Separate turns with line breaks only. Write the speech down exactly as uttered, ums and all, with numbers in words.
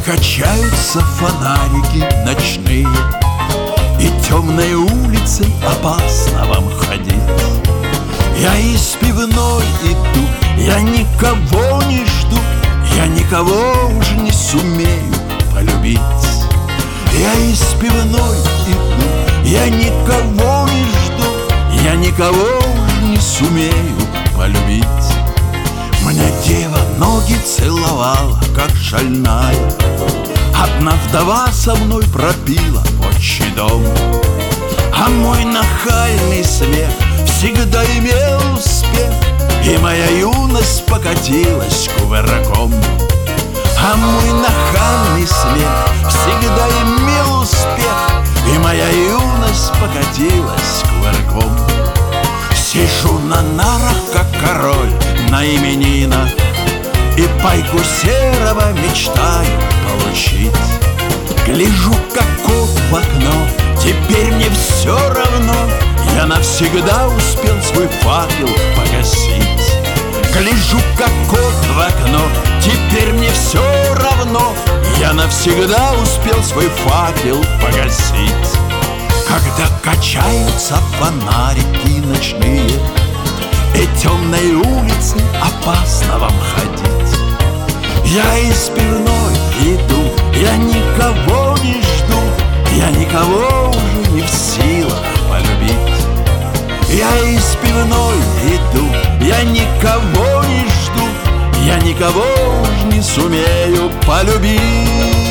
качаются фонарики ночные, и темной улицей опасно вам ходить. Я из пивной иду, я никого не жду, я никого уже не сумею полюбить. Я из пивной иду, я никого не жду, я никого уже не сумею полюбить. Мне дева ноги целовала, как шальная, одна вдова со мной пропила отчий дом. А мой нахальный смех всегда имел успех, и моя юность покатилась кувырком. А мой нахальный смех всегда имел успех, и моя юность покатилась кувырком. Сижу на нарах, как король на именинах, и пайку серого мечтаю получить. Гляжу, как кот в окно, теперь мне все равно, я навсегда успел свой факел погасить. Гляжу, как кот в окно, теперь мне все равно, я навсегда успел свой факел погасить. Когда качаются фонарики ночные, и темной улицы опасно вам ходить. Я из пивной иду, я никого не жду, я никого уже не в силах полюбить. Я из пивной иду, я никого не жду, я никого уже не сумею полюбить.